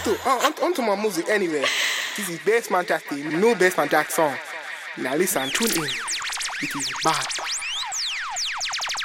onto my music anyway. This is Bassman Jack, no Bassman Jack song. Now listen, tune in. It is bad.